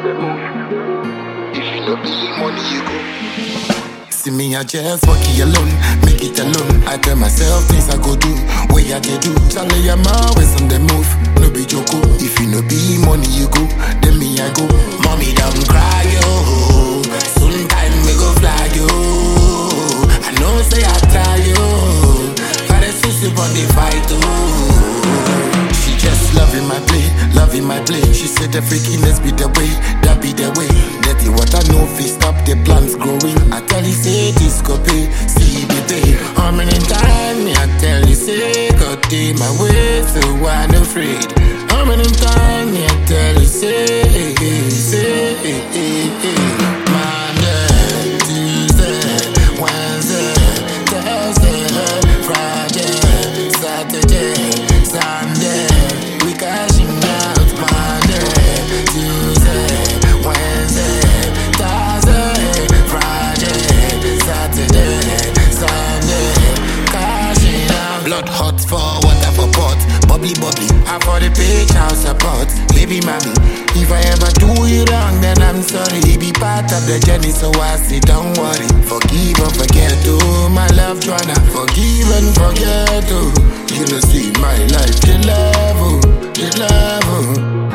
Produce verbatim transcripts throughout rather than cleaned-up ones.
the move. If you no be money, you go. See me, I just walk it alone, make it alone. I tell myself things I go do, way I they do. Charlie, I'm always on the move, no be joke. If you no be money, you go, then me I go. Mommy, don't cry, yo. Soon time we go fly, yo. I know say I try, yo. But it's so on the fight, oh. She just loving my play, loving my play. She said the freakiness be the way, that be the way. Dirty water no fish stop the plants growing. I tell you say this copy, see the day. How many times me I tell you say God take my way, so I'm afraid. How many times me I tell you say, say, Monday, Tuesday, Wednesday, Thursday, Friday, Saturday, Sunday. We cashing out Monday, Tuesday, Wednesday, Thursday, Friday, Saturday, Sunday. Cashing out. Blood hot for water for pot. Bubbly bubbly, I for the page house support. Baby mommy, if I ever do you wrong, then I'm sorry. Be part of the journey, so I say don't worry. Forgive and forget, oh my love Joanna. Forgive and forget, oh. You know see my life, the love, oh, the love, oh.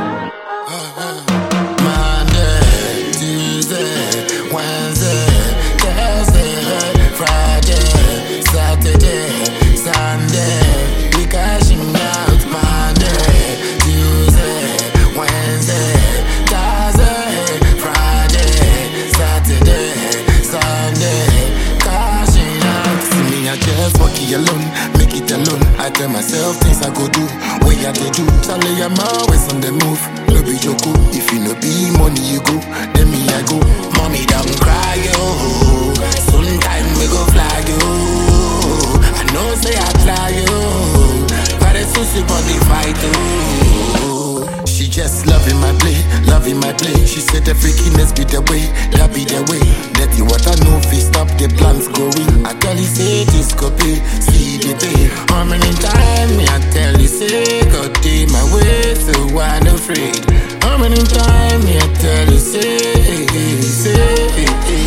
Monday, Tuesday, Wednesday, Thursday, Friday, Saturday, Sunday. We cashing out Monday, Tuesday, Wednesday, Thursday, Friday, Saturday, Sunday. Cashing out. See me, I just walk it alone, make it alone. I tell myself things I go do, way I they do. Charlie, I'm always on the move, no be joke. If you no be money, you go, then me I go. Mommy, don't cry, yo. Soon time we go fly, yo. I know say I try, yo. But it's so sick on the fight, oh. She just loving my play, loving my play. She said the freakiness be the way, that be the way. Dirty water no fish stop the plants growing. I tell you say this copy, see the day. How many times me I tell you say God take my way, so I'm afraid. How many times me I tell you say, say,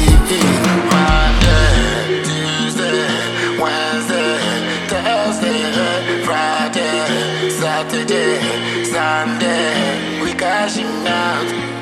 Monday, Tuesday, Wednesday, Thursday, Friday, Saturday, Sunday. We cashing out.